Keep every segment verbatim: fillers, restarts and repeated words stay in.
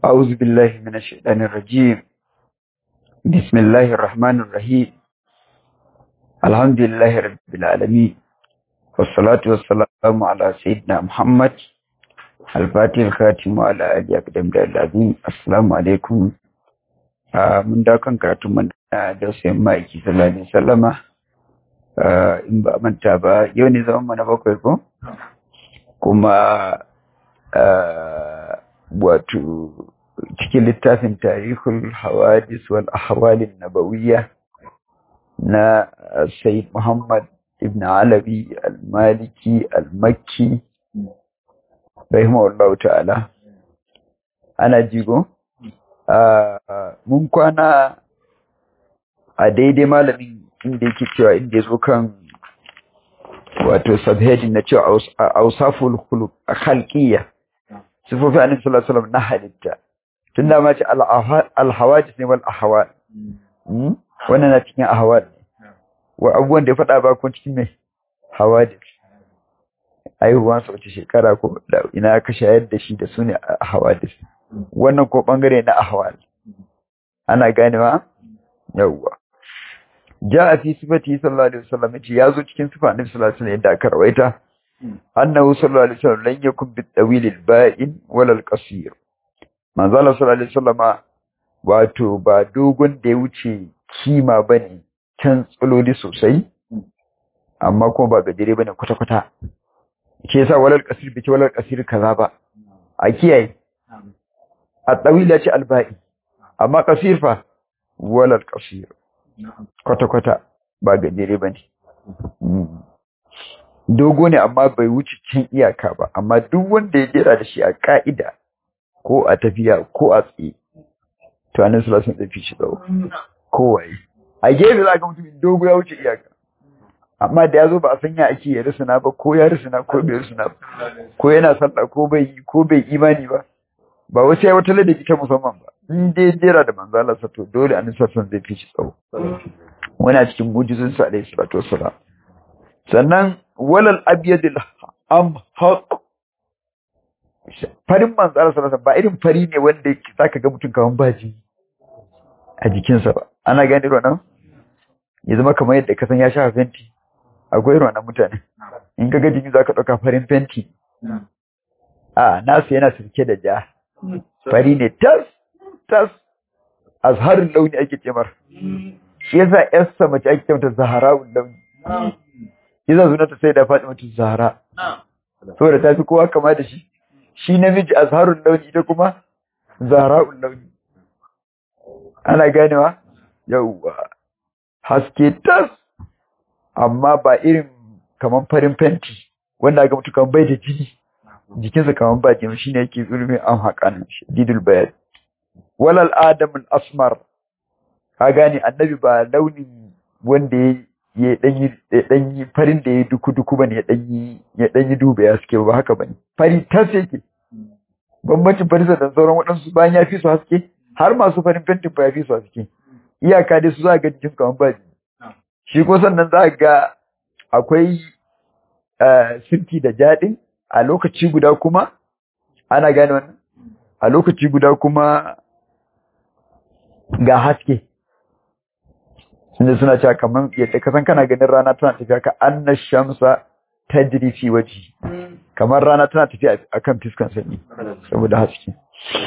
أعوذ بالله من الشيطان الرجيم. بسم الله الرحمن الرحيم. الحمد لله رب العالمين، والصلاة والسلام على سيدنا محمد الفاتح الخاتم وعلى آله أقدم العظيم. السلام عليكم. من da kan karatu mun da sai mai sallallahu alaihi wasallama in ba manta ba yau ne zaman mana bakwai ko kuma wato cikin littafin tarihul hawadis wal ahwalin nabawiyya na Sayyid Muhammad ibn Alawi al-Maliki al-Makki rahimahullahu ta'ala. Ana jigo mun kwana a daidai malamin inda yake cewa inda yazo kan wato subheading na cewa awsaful khuluq khalqiyya, sifofi annabi sallallahu alaihi wasallam na halitta. Tun da ma ce al-hawadis ne wal ahwal, wannan na cikin ahwal wa abubuwan da ya faɗa ba kun cikin mai hawadis, aihuwan sa wace shekara ko ina ka shayar da shi da su ne hawadis, wannan ko bangare na ahwal. Ana ganewa yawwa. Ja'a fi sifati sallallahu alaihi wasallam, yace yazo cikin sifa annabi sallallahu alaihi wasallam yadda aka rawaita annahu sallallahu alaihi wasallam lan yakun bit-tawil al-ba'in wala al-qasir. Manzo Allah sallallahu alaihi wasallam wato ba dogon da ya wuce kima bane, can tsaloli sosai, amma kuma ba gajere bane kwata kwata. Ke yasa walal qasir bi walal qasir kaza ba, a kiyaye. At-tawil ya ce al-ba'i, amma qasir fa walal qasir kwata kwata ba gajere bane. Dogo ne amma bai wuce cin iyaka ba, amma duk wanda ya jera da shi a ka'ida ko a tafiya ko a tsaye to annabi sallallahu alaihi wasallam zai shi tsawo kowai. A gefe za ga mutum dogo ya wuce iyaka, amma da yazo ba a sanya ake ya rusuna ba, ko ya rusuna ko bai rusuna ba, ko yana sallah ko bai ko bai imani ba, ba wace wata ladabi ta musamman ba. In dai jera da manzo Allah sa to dole annabi sallallahu alaihi wasallam zai shi tsawo. Wannan cikin mujizun sa alaihi salatu wassalam. Sannan walal abyadil amhaq, farin manzo Allah sallallahu alaihi wasallam ba irin fari ne wanda yake zaka ga mutum kaman baji a jikinsa ba. Ana gane wannan ya zama kamar yadda ka san ya sha fenti. Akwai wannan mutane in ka ga jini zaka dauka farin fenti, a nasu yana sirke da ja, fari ne tas tas, azharul launi ake cemar. Shi yasa yassa mace ake cewa zahara'ul launi, kiza sunanta sai da Fatimatu Zahra saboda ta fi kowa kama da shi. Shi namiji azharul launi, ita kuma zahra'ul launi. Ana ganewa yauwa, haske tas, amma ba irin kaman farin fenti wanda aka mutu kaman bai da jini, jikinsa kaman ba jini, shine yake zulmi an haƙan shadidul bayad. Walal adamul asmar, ka gane annabi ba launin wanda ya dan yi farin da ya duku duku bane, ya dan yi ya dan yi dube ya suke ba haka bane, fari tas yake. Bambancin farisa da sauran waɗansu bayan ya fi su haske, har masu farin fentin ba ya fi su haske. Iyaka dai su za ga jikin kamar baji. Shi ko sannan za ga akwai sirki da jaɗin a lokaci guda kuma, ana gane wannan, a lokaci guda kuma ga haske. Sunda suna cewa kamar yadda ka san kana ganin rana tana tafiya ka anna shamsa tajri fi waji, kamar rana tana tafiya akan fiskan sanyi saboda haske.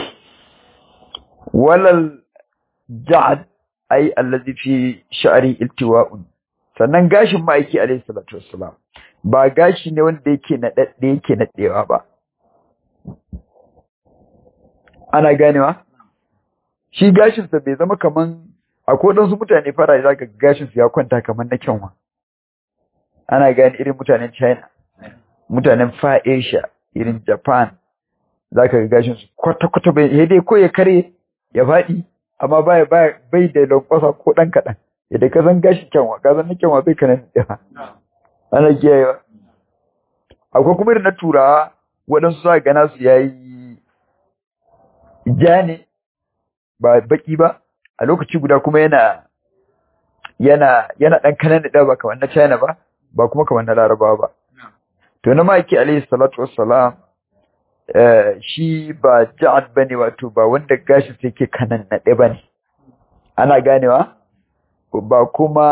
Walal ja'd ay allazi fi sha'ri iltiwa'un, sannan gashin ma'aiki alayhi salatu wassalam ba gashi ne wanda yake nadadde yake nadewa ba. Ana ganewa shi gashin sa bai zama kaman akwai dan su mutane fara zaka gashin su ya kwanta kaman na kyanwa. Ana gane irin mutanen China, mutanen Far Asia, irin Japan, zaka ga gashin su kwata kwata bai dai ko ya kare ya faɗi, amma baya bai da lankwasa ko ɗan kaɗan. Yadda ka san gashi kyanwa, ka san na kyanwa bai kanan da ana kiyayewa. Akwai kuma irin na turawa waɗansu za ga nasu ya yi ja ne ba baƙi ba, a lokaci guda kuma yana yana yana ɗan kanan da ba kamar na China ba, ba kuma kamar na Larabawa ba. To na ma'aiki alaihi salatu wassalam shi ba ja'ad bane wato ba wanda gashin sai ke kanan nade bane ana ganewa ba kuma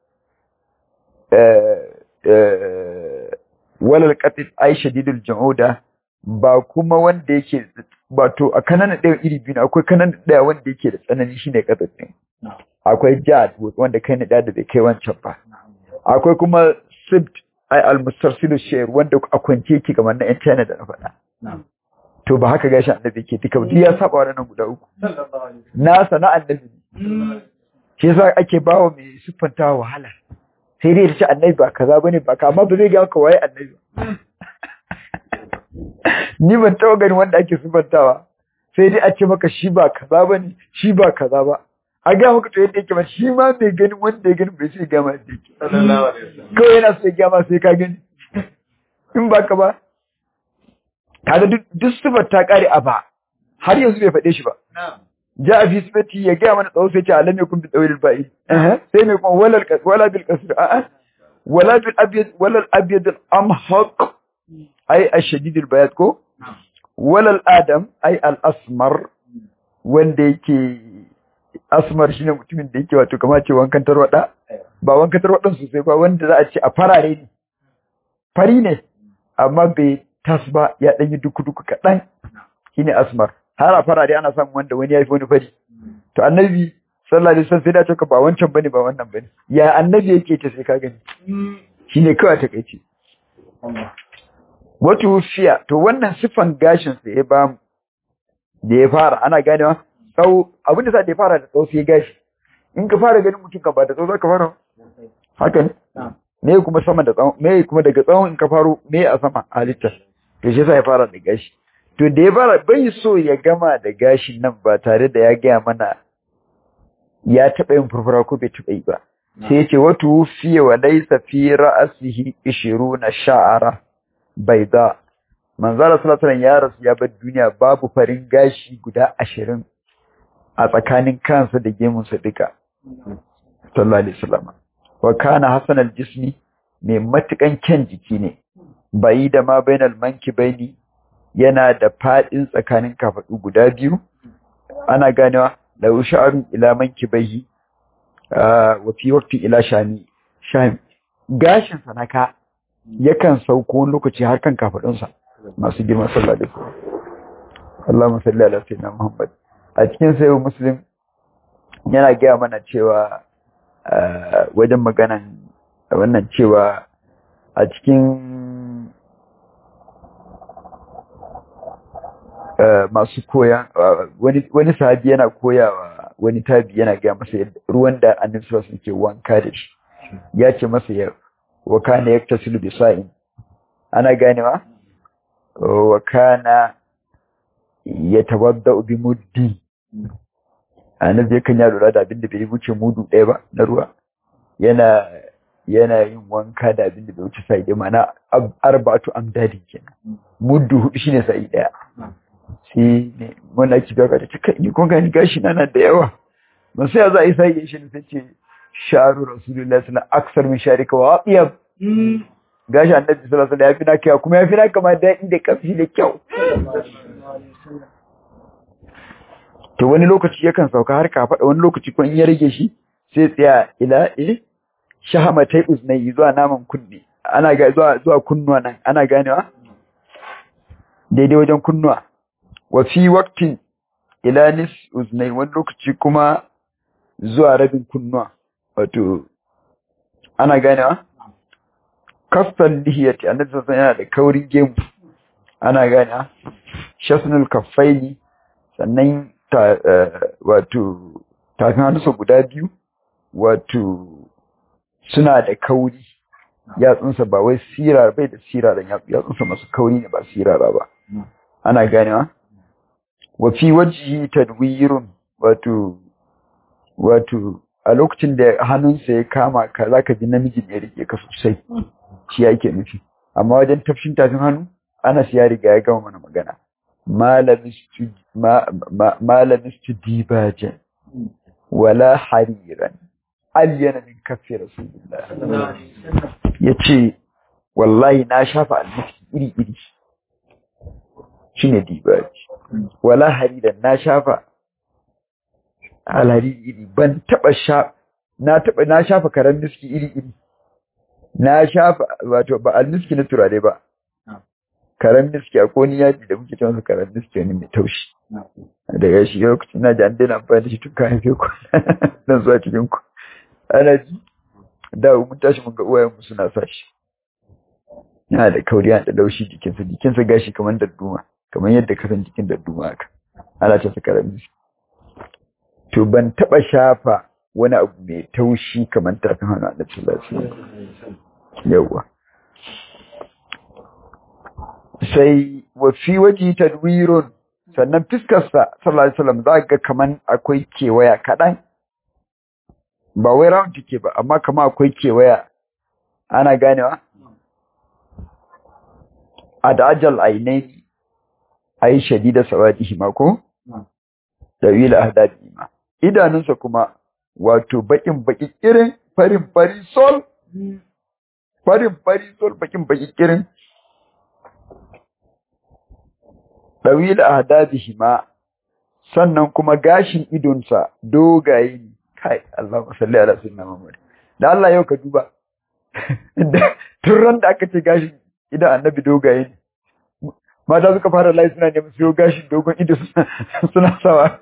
walal qatit ay shadidul ju'uda ba kuma wanda yake wato a kanan nade iri biyu akwai kanan nade wanda yake da tsanani shine qatit din akwai ja'ad wanda kai nada da bai kai wancan ba akwai kuma sibt ai al-mustarsilu shayr wanda a kwance yake kamar na China da na faɗa to ba haka gashi annabi yake duka duk ya saba wannan guda uku na sana annabi shi yasa ake bawo mai siffanta wahala sai dai ce annabi ba kaza bane ba amma ba zai ga ka waye annabi ni ban taɓa gani wanda ake siffantawa sai dai a ce maka shi ba kaza bane shi ba kaza ba a ga maka to yadda yake ba shi ma bai gani wanda ya gani bai sai ga ma yadda yake sallallahu alaihi wasallam kawai yana sai ga ma sai ka gani in ba ka ba kaga duk sifar ta kare a ba har yanzu bai faɗe shi ba ja a fi sifati ya gaya mana tsawo sai ce alam yakun bi dawil ba'i sai mai kuma walal wala bil qasr a'a wala bil abyad wala al abyad al amhaq ay ashadid al bayad ko wala al adam ay al asmar wanda yake asmar shine mutumin da yake wato kamar ce wankan tarwada ba wankan tarwadan sosai ba wanda za a ce a farare ne fari ne amma bai tasba ya danyi duku-duku kaɗan shine asmar har a farare ana samun wanda wani ya fi wani fari to annabi sallallahu alaihi wasallam sai da ce ba wancan bane ba wannan bane ya annabi yake ce sai ka gani shine kawai ta kaice wato fiya to wannan sifan gashin sa ya ba da ya fara ana ganewa tsawo abin da sa da ya fara da tsawo sai gashi in ka fara ganin mutum ka ba da tsawo za ka fara haka ne me kuma sama da tsawo me kuma daga tsawon in ka faro me a sama halitta to shi yasa ya fara da gashi to da ya fara bai so ya gama da gashin nan ba tare da ya gaya mana ya taɓa yin furfura ko bai taɓa yi ba sai ya ce wato fiye wa laisa fi ra'asihi ishiruna sha'ara baida manzara sallallahu alaihi ya rasu ya bar duniya babu farin gashi guda ashirin a tsakanin kansa da gemunsa duka sallallahu alaihi wasallam wa kana hasan al-jismi mai matukan kyan jiki ne bai da ma bainal mankibaini yana da fadin tsakanin kafadu guda biyu ana ganewa da sha'arun ila mankibaihi wa fi waqti ila shani shami gashin sa naka yakan sauko lokaci har kan kafadunsa masu girma sallallahu alaihi wasallam Allahumma salli ala sayyidina Muhammad a cikin sayyid muslim yana gaya mana cewa wajen maganan wannan cewa a cikin masu koya wani wani sahabi yana koyawa wani tabi yana gaya masa ruwan da annabi sallallahu alaihi wasallam ke wanka da shi ya ce masa ya wa kana yaktasilu bi sa'in ana ganewa wa kana yatawaddau bi muddi annabi yakan ya lura da abin da bai wuce mudu ɗaya ba na ruwa yana yana yin wanka da abin da bai wuce sa'i ɗaya mana arba'atu amdadi kenan muddu hudu shine sa'i ɗaya sai ne mun ake baka da cika ni kun gani gashi na da yawa ba sai za a yi sa'i shi ne sai sharu rasulullahi sallallahu alaihi wasallam aksar min sharika wa atiyab gashi annabi sallallahu alaihi wasallam ya fi na kyau kuma ya fi na kama daɗi da kafi da kyau to wani lokaci yakan sauka har ka faɗa wani lokaci ko in ya rage shi sai tsaya ila eh shahamatai uznai zuwa naman kunne ana ga zuwa zuwa kunnuwa nan ana ganewa daidai wajen kunnuwa wa fi waqtin ila nis uznai wani lokaci kuma zuwa rabin kunnuwa wato ana ganewa kastan lihiyati annabi sallallahu alaihi wasallam yana da kaurin gemu ana ganewa shasnul kaffaini sannan ta wato tafin hannunsa guda biyu wato suna da kauri yatsunsa ba wai sirara bai da siraran yatsunsa masu kauri ne ba sirara ba ana ganewa wa fi wajhi tadwirun wato wato a lokacin da hannunsa ya kama ka zaka ji namiji ne rike ka sosai shi yake nufi amma wajen tafshin tafin hannu ana siya riga ya gama mana magana malamin su dibajen wala hariran alyana min kafi rasulullah ya ce wallahi na shafa almasi iri-iri shine dibaji. Wala haridan na shafa alhariri iri ban taba sha na taba na shafa karan miski iri iri na shafa wato ba almiski na turare ba karan miski a koni yaji da muke cewa karan miski ne mai taushi daga shi lokacin na ji an daina amfani da shi tun kayan fe ku dan zuwa cikin ku ana ji da mun tashi mun ga uwayen mu suna sa shi yana da kauri yana da laushi jikinsa jikinsa gashi kamar dadduma kamar yadda ka san jikin dadduma haka ana ta saka rabi to ban taba shafa wani abu mai taushi kamar tafin hannu Annabi sallallahu alaihi wasallam yawa sai wa fi waji tadwirun sannan fiskar sa sallallahu alaihi wasallam za ga kaman akwai kewaya kadan ba wai round take ba amma kamar akwai kewaya ana ganewa adajal ainaini ai shadida sawadihi ma ko dawila ahdadi ma idanunsa kuma wato bakin baki kirin farin fari sol farin fari sol bakin baki kirin dawila ahdadihi ma sannan kuma gashin idonsa dogaye ne kai Allahumma salli ala sayyidina Muhammad da Allah yau ka duba tun da aka ce gashin idan annabi dogaye ne mata suka fara layi suna neman siyo gashin dogon ido suna sawa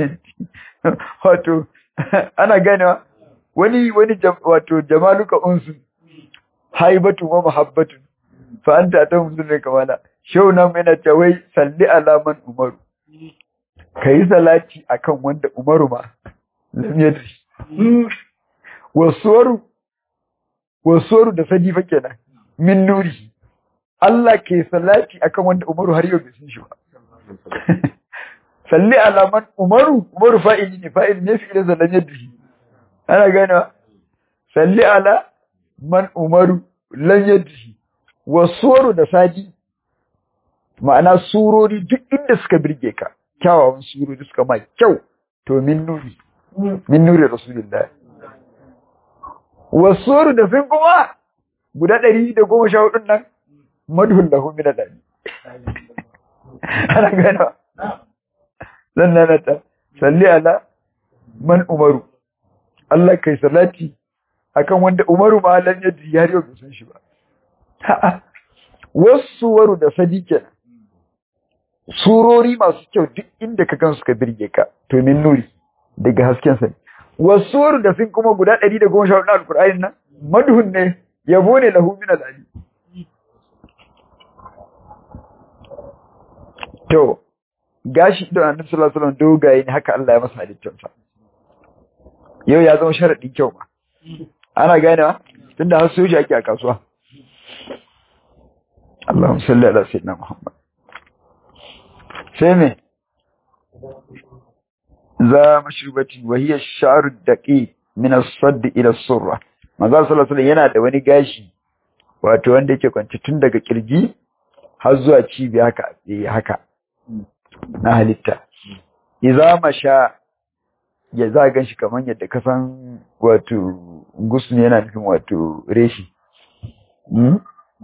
wato ana ganewa wani wani wato jamaluka unsu haibatu wa muhabbatu fa anta ta musulun kamala shau na mai na tawai salli alaman umaru kai salati akan wanda umaru ma lam yadri wasuwaru wasuwaru da sadifa kenan min nuri Allah ke salati akan wanda Umaru har yau bai san shi ba. Salli alaman Umaru, Umaru fa'ili ne, fa'ili ne fi idan zallan yadda shi. Ana gane salli ala man Umaru lan yadda shi. Wasuwaru da sadi, ma'ana surori duk inda suka birge ka, kyawawan surori suka ma kyau, to min nuri, min nuri Rasulullah. Wasuwaru da sun kuma guda ɗari da goma sha hudun nan, madhul lahu min al-ali ana gano sannan ta salli ala man umaru Allah kai salati akan wanda umaru ma lan yadda har yau bai san shi ba wasu waru da sadike surori masu kyau duk inda ka gansu ka birge ka to min nuri daga hasken sa wasu waru da sun kuma guda ɗari da goma sha hudu na alqur'ani nan madhun ne yabo ne lahu min al-ali to gashi da Annabi sallallahu alaihi wasallam dogaye ne haka Allah ya masa halittarsa yau ya zama sharadin kyau ma ana ganewa tunda har soji ake a kasuwa Allahumma salli ala sayyidina Muhammad sai me za mashrubati wa hiya ash-sha'r ad-daqiq min as-sadd ila as-surra manzo sallallahu alaihi wasallam yana da wani gashi wato wanda yake kwanci tun daga kirji har zuwa cibiya haka haka na halitta idza masha ya za gan shi kaman yadda ka san wato gusni yana nufin wato reshi hmm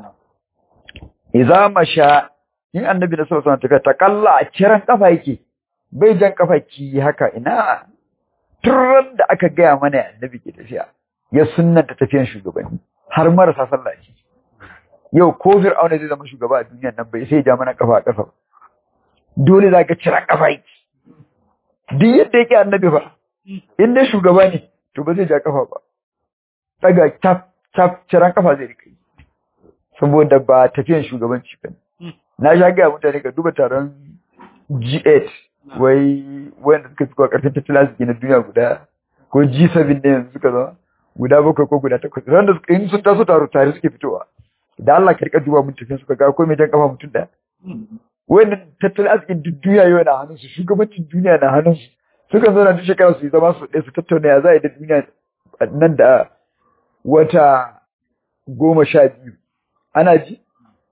idza masha in annabi da sallallahu alaihi wasallam ta kalla a kiran kafa yake bai jan kafa ki haka ina turran da aka gaya mana annabi ke tafiya ya sunnanta tafiyan shugabanni har marasa sallah shi yau ko Fir'auna zai zama shugaba a duniyar nan bai sai ja mana kafa a kafa dole za ka cira kafa yake duk yadda yake annabi ba in dai shugaba ne to ba zai ja kafa ba daga tap tap ciran kafa zai rika saboda ba tafiyan shugabanci ba na sha ga mutane ka duba taron G eight wai wanda suka fito a karfin tattalin arziki na duniya guda ko G seven ne yanzu suka zama guda bakwai ko guda takwas ran da in sun taso taro tare suke fitowa da Allah ka rika duba mun tafiyan suka ga ko mai jan kafa mutum da wannan tattalin arzikin duniya yau na hannunsu shugabancin duniya na hannunsu suka zo na duk shekara su yi zama su ɗaya su tattauna ya za a yi da duniya nan da wata goma sha biyu ana ji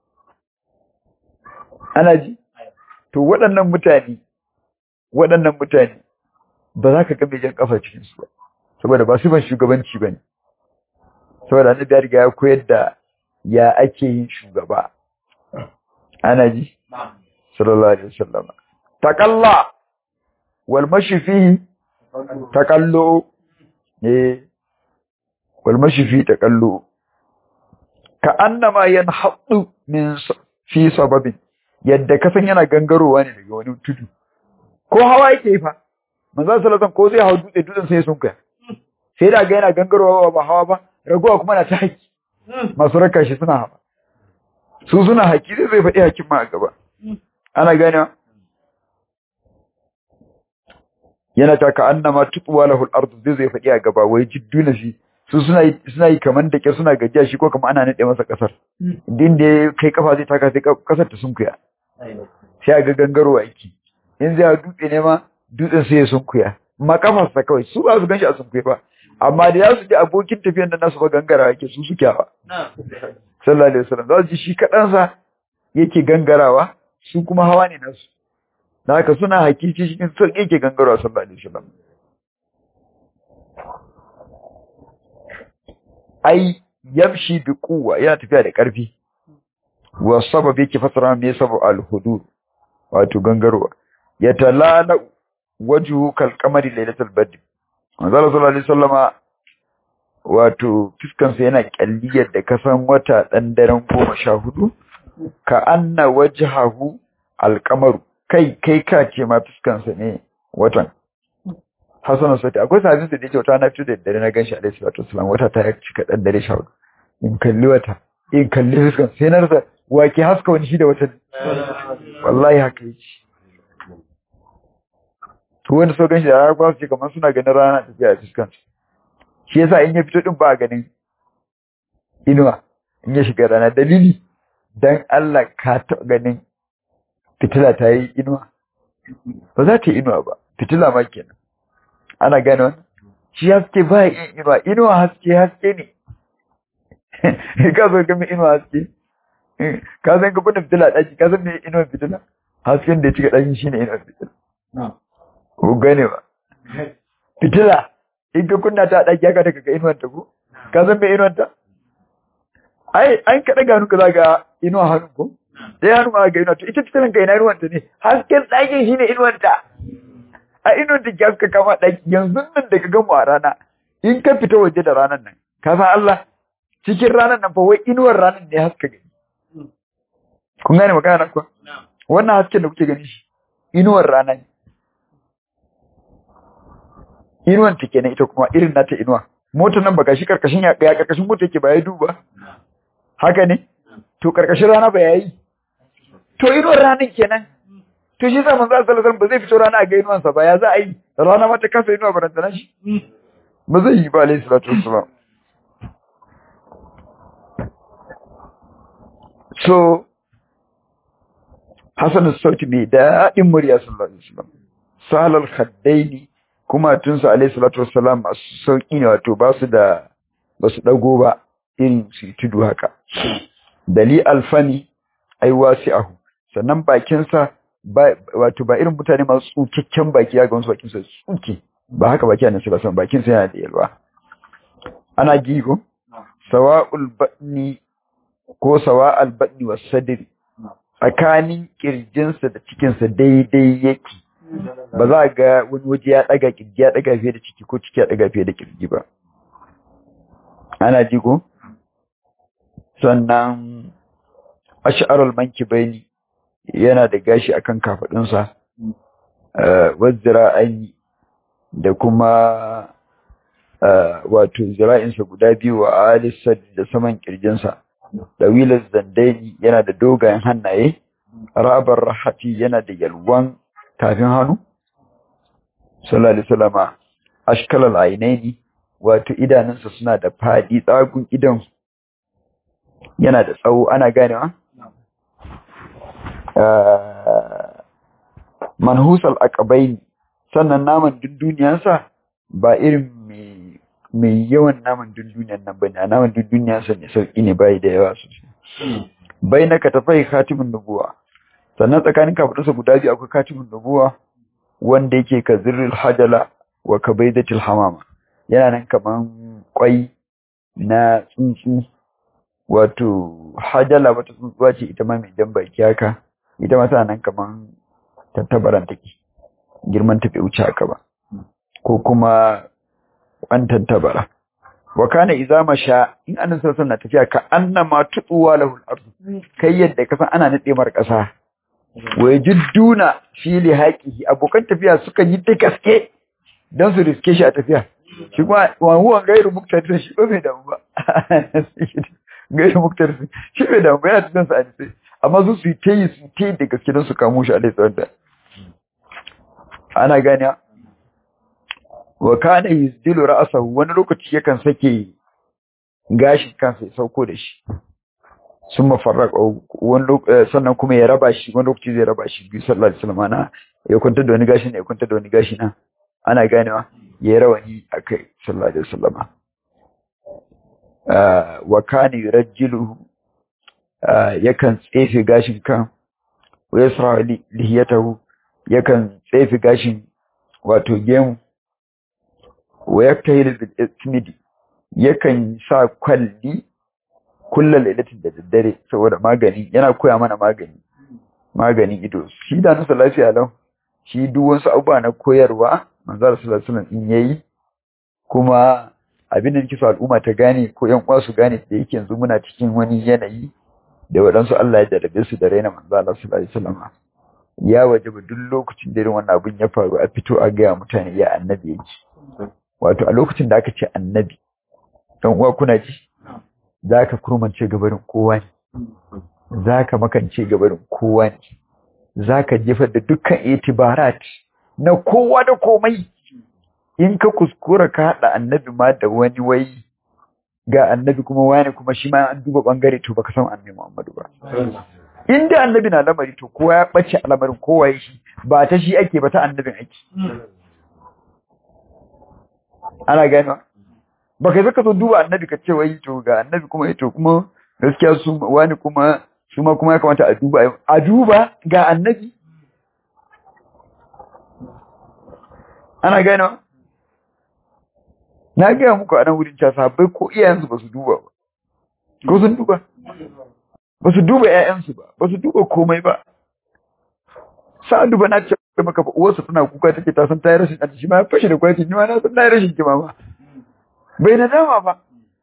ana ji to waɗannan mutane waɗannan mutane ba za ka ga mai jan kafa cikin su ba saboda ba su ban shugabanci ba ne saboda annabi ya riga ya koyar da ya ake yin shugaba ana ji sallallahu alaihi wasallam taqalla wal mashi fihi taqallu eh wal mashi fihi taqallu ka annama yanhaddu min fi sababin yadda kasan yana gangarowa ne daga wani tudu ko hawa yake fa manzo sallallahu ko zai hawo dutse dutsen sai sun kai sai da ga yana gangarowa ba hawa ba ragowa kuma na ta haki masu raka shi suna hawa su suna haki zai zai faɗi hakin ma a gaba ana gane yana ta ka annama tutwa lahu al-ardu zai zai faɗi a gaba wai jidduna shi su suna yi suna yi kaman da ke suna gajiya shi ko kamar ana nade masa kasar din da kai kafa zai taka sai kasar ta sunkuya sai ga gangarowa yake in zai dutse ne ma dutsen sai ya sunkuya amma kafarsa kawai su ba su ganshi a sunkuya ba amma da ya su ji abokin tafiyan da nasu ba gangara yake su suke ba sallallahu alaihi wasallam za su ji shi kaɗansa yake gangarawa su kuma hawa ne nasu da haka suna hakici cikin sauƙi yake gangarawa sallallahu alaihi wasallam ai yamshi bi quwwa yana tafiya da ƙarfi wa sabab yake fasara me sabu al-hudur wato gangarowa ya talala wajhu kal qamari lailatul badr manzo sallallahu alaihi wasallama wato fiskan sa yana kalliyar da kasan wata dan daren goma sha hudu ka anna wajhahu al-qamaru kai kai ka ce ma fiskan sa ne watan Hassan Sati akwai sabin da yake wata na fito da dare na ganshi alaihi salatu wasallam wata ta cika dan dare sha hudu in kalli wata in kalli fiskan sai na rasa wake haska wani shi da wata wallahi haka yake to wanda so ganshi da rana su ce kamar suna ganin rana tafiya a fiskan shi yasa in ya fito din ba ganin inuwa in ya shiga rana dalili dan Allah ka taɓa ganin fitila ta yi inuwa ba za ta yi inuwa ba fitila ma kenan ana gane wannan shi haske ba yin inuwa inuwa haske haske ne ka zo ga mai inuwa haske ka san ka kunna fitila ɗaki ka san me inuwa fitila hasken da ya cika ɗakin shine inuwa fitila ko gane ba fitila in ka kunna ta ɗaki haka daga ga inuwar ta ko ka san me inuwar ta ai an ka daga hannu ka zaga inuwa hannu ko sai hannu ma ga inuwa to ita fitilan ka ina inuwar ta ne hasken ɗakin shine inuwar ta a inuwar da ke haska kama ɗaki yanzu nan da ka gamu a rana in ka fita waje da ranar nan ka san Allah cikin ranar nan fa wai inuwar ranar ne haska gani kun gane magana nan kuwa wannan hasken da kuke gani shi inuwar rana ne inuwan ta kenan ita kuma irin nata inuwa motar nan baka shi karkashin ya ya karkashin mota yake ba ya duba haka ne to karkashin rana ba yayi to inuwar ranar kenan to shi zaman za sallallahu alaihi ba zai fito rana a ga inuwansa ba ya za a yi rana ma ta kasa inuwa barantana shi ba zai yi ba alaihi salatu wassalam so Hassan sauti mai daɗin murya sallallahu alaihi wasallam salal khaddaini kuma tunsa alaihi salatu wassalam masu sauki ne wato ba su da ba su dago ba irin su tudu haka dali alfani ai wasi'ahu sannan bakin sa wato ba irin mutane masu tsukakken baki ya ga wasu bakin sa tsuke ba haka baki annabi sallallahu alaihi wasallam bakin sa yana da yalwa ana gigo sawa'ul batni ko sawa'al batni was sadri tsakanin kirjinsa da cikinsa daidai yake ba za ga wani waje ya daga kirji ya daga fiye da ciki ko ciki ya daga fiye da kirji ba ana ji ko sannan ash'arul mankibaini yana da gashi akan kafadunsa wazira'aini da kuma wato zira'insa guda biyu wa alisad da saman kirjinsa dawilar zandaini yana da dogayen hannaye rabar rahati yana da yalwan tafin hannu sallallahu alaihi wasallama ashkalal ainaini wato idanunsa suna da fadi tsagun idan yana da tsawo ana ganewa manhusal aqabain sannan naman dunduniyansa ba irin mai mai yawan naman dunduniyan nan bane naman dunduniyansa ne sauki ne bai da yawa sosai bainaka tafai khatimun nubuwa sannan tsakanin kafadunsa guda biyu akwai khatimun nubuwa wanda yake ka zirril hajala wa kabaidatil hamama yana nan kaman kwai na tsuntsu wato hajala wata tsuntsuwa ce ita ma mai jan baki haka ita ma tana nan kaman tattabaran take girman ta bai wuce haka ba ko kuma kwan tattabara wa kana idza masha in annabi sallallahu alaihi wasallam tafiya ka annama tuwa lahu al-ard kai yadda kasan ana nade mar kasa wa yajudduna fi lihaqihi abokan tafiya suka yi da gaske dan su riske shi a tafiya shi kuma wa huwa gairu muktadir shi ba mai damu ba gairu muktadir shi bai damu ba yana tunan sa sai amma su su yi su yi da gaske dan su kamo shi a dai tsawon da ana gane wa kana yuzdilu ra'sahu wani lokaci yakan sake gashin kansa ya sauko da shi summa farraqa wani sannan kuma ya raba shi wani lokaci zai raba shi bi sallallahu alaihi wasallam ana ya kwanta da wani gashi ne ya kwanta da wani gashi na ana ganewa ya rawani akai sallallahu alaihi wasallam wa kana yurajjilu yakan tsefe gashin kan wa yasra lihiyatahu yakan tsefe gashin wato gemu wa yaktahil bil ismidi yakan sa kwalli kullal lailatin da daddare saboda magani yana koya mana magani magani ido shi da nasa lafiya lau shi duk wasu abubuwa na koyarwa manzo sallallahu alaihi wasallam in yayi kuma abin da nake so al'umma ta gane ko yan uwa su gane da yake yanzu muna cikin wani yanayi da wadansu Allah ya jarabe su da raina manzo sallallahu alaihi wasallam ya wajaba duk lokacin da irin wannan abin ya faru a fito a ga mutane ya annabi yake wato a lokacin da aka ce annabi dan uwa kuna ji zaka kurmance gabarin kowa ne zaka makance gabarin kowa ne zaka jefar da dukkan itibarat na kowa da komai in ka kuskura ka hada annabi ma da wani wai ga annabi kuma wani kuma shi ma an duba bangare to baka san annabi Muhammadu ba inda annabi na lamari to kowa ya bace al'amarin kowa ya shi ba ta shi ake ba ta annabin ake ana gano ba kai zaka so duba annabi ka ce wai to ga annabi kuma to kuma gaskiya su wani kuma su ma kuma ya kamata a duba a duba ga annabi ana gano na ga muku a nan wurin ta sahabbai ko iyayensu ba su duba ba ko sun duba ba su duba ƴaƴansu ba ba su duba komai ba sa'adu ba na ce maka fa uwarsa tana kuka take ta san tayi rashin aji shi ma ya fashe da kwaki ni ma na san tayi rashin kima ba bai na dama ba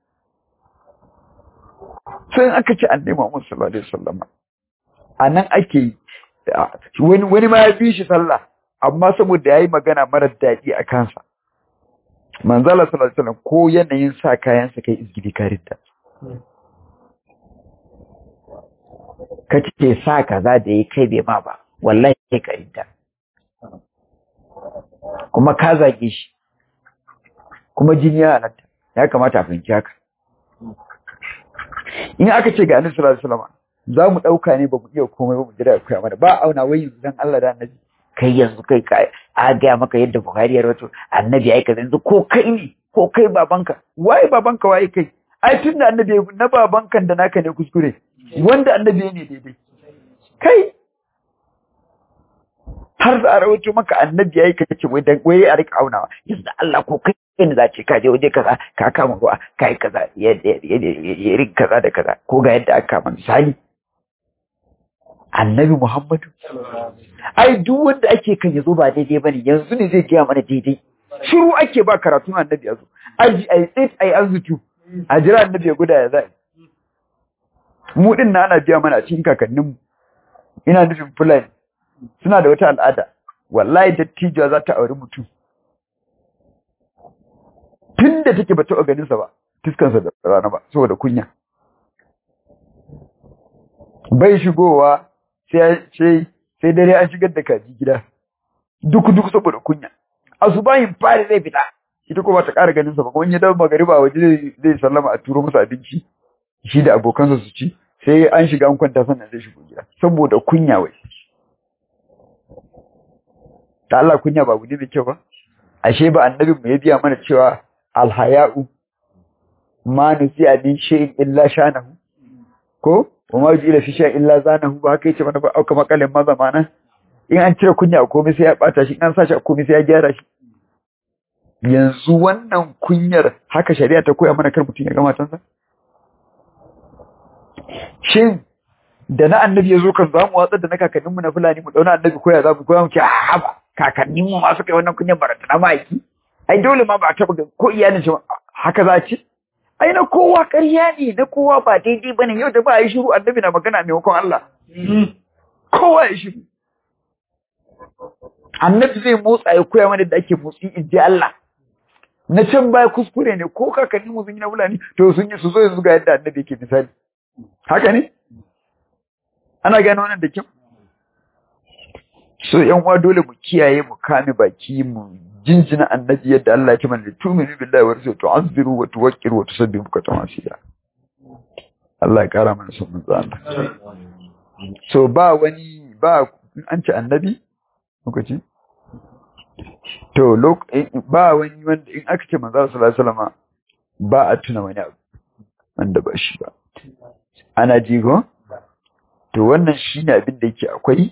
sai aka ce annabi Muhammad sallallahu alaihi wasallam anan ake wani wani ma ya fi shi sallah amma saboda yayi magana mara daɗi a kansa manzo Allah sallallahu alaihi wasallam ko yanayin sa kayan sa kai izgidi karinta kace sa kaza da yi kai bai ma ba wallahi kai karinta kuma ka zage shi kuma jini ya halatta ya kamata a fahimci haka in aka ce ga annabi sallallahu alaihi wasallam za mu dauka ne ba mu iya komai ba mu jira koya mana ba auna wai yanzu dan Allah da annabi kai yanzu kai ka a ga maka yadda Buhari ya rawaito annabi ai kaza yanzu ko kai ne ko kai babanka waye babanka waye kai ai tunda annabi na babankan da naka ne kuskure wanda annabi ne daidai kai har da rawaito maka annabi yayi kace wai dan wai a rika aunawa yanzu Allah ko kai ne za ce ka je waje kaza ka kama ruwa kai kaza ya ya kaza da kaza ko ga yadda aka kama misali annabi Muhammadu ai duk wanda ake kan yazo ba daidai bane yanzu ne zai gaya mana daidai shiru ake ba karatu annabi yazo aji ai tsit ai azutu a jira annabi ya guda ya zai mu din na ana biya mana cikin kakannin ina nufin fulani suna da wata al'ada wallahi dattijuwa za ta auri mutum tunda take ba ta ganin sa ba fiskansa da rana ba saboda kunya bai shigowa sai sai sai dare an shigar da kaji gida duk duk saboda kunya asubahin fari zai fita ita ko ba ta ƙara ganin sa ba kuma in ya dawo magariba waje zai sallama a turo masa abinci shi da abokansa su ci sai an shiga an kwanta sannan zai shigo gida saboda kunya wai ta Allah kunya ba gudu mai kyau ba ashe ba annabin mu ya biya mana cewa alhaya'u ma nusiya min shay'in illa shanahu ko kuma ji ila fi shay'in illa zanahu ba haka yace mana ba auka makalin ma zamana in an cire kunya a komai sai ya bata shi in an sa shi a komai sai ya gyara shi yanzu wannan kunyar haka shari'a ta koya mana kar mutum ya ga matansa shin da na annabi ya zo kan za mu watsar da na kakanninmu na fulani mu ɗauna annabi koya za mu koya mu ce a ba kakanninmu ma suka yi wannan kunyan barata na ma'aiki ai dole ma ba a taɓa ko iyalin shi haka za ce ai na kowa ƙarya ne na kowa ba daidai ba ne yau da ba a yi shiru annabi na magana maimakon Allah kowa ya shiru annabi zai motsa ya koya mana da ake motsi in ji Allah na can baya kuskure ne ko kakanninmu sun yi na fulani to sun yi su zo yanzu ga yadda annabi yake misali haka ne ana gane wannan da kyau so yan uwa dole mu kiyaye mu kame baki mu jinjina annabi yadda Allah ya ce mana tu'minu billahi wa rasulihi tu'azziru wa tuwaqqiru wa tusabbihu bukratan wa asila Allah ya kara mana son manzo Allah so ba wani ba an ce annabi lokaci to ba wani wanda in aka ce manzo sallallahu alaihi wasallam ba a tuna wani abu wanda ba shi ba ana jigo to wannan shine abin da yake akwai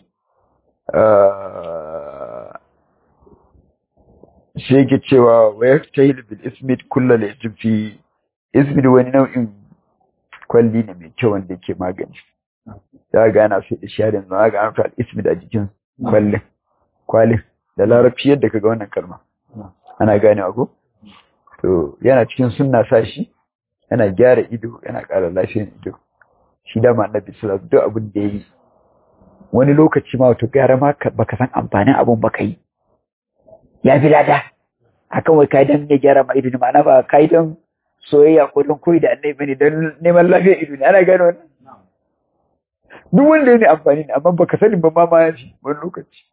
sai yake cewa wa yaktahil bil ismid kullu la fi ismid wani nau'in kwalli ne mai kyau wanda yake magani ya ga ana sai da sharin za ga an fa ismid a jikin kwallin kwalin da larabci yadda kaga wannan kalma ana ganewa ko to yana cikin sunna sashi yana gyara ido yana ƙara lafiyar ido shi da ma annabi sallallahu alaihi wasallam duk abin da yayi wani lokaci ma wato gyara ma baka san amfanin abun baka yi ya fi lada akan wai kai dan ne gyara ma ido ne ma'ana ba kai dan soyayya ko dan koyi da annabi bane dan neman lafiyar ido ne ana gano wannan duk wanda ne amfani ne amma baka sani ba ma ma ya fi wani lokaci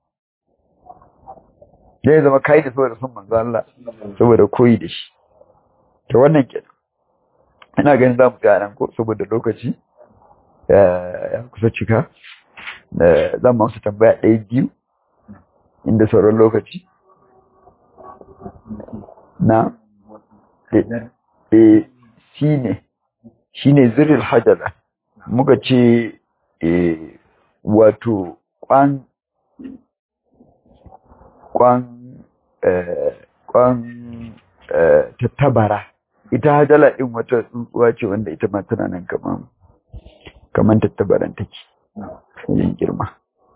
zai zama kai da saboda sun manzo Allah saboda koyi da shi to wannan kenan ina ganin za mu ga nan ko saboda lokaci ya kusa cika zan ma su tambaya ɗaya biyu inda sauran lokaci na e shi ne shi ne ziril hajjala muka ce wato kwan kwan kwan tattabara ita hajjala ɗin wata tsuntsuwa ce wanda ita ma tana nan kaman kaman tattabaran take yin girma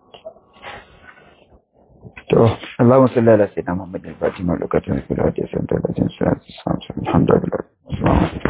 to Allahumma salli ala sayyidina Muhammadin al-Fatih wa ala alihi wa sahbihi wa sallam alhamdulillah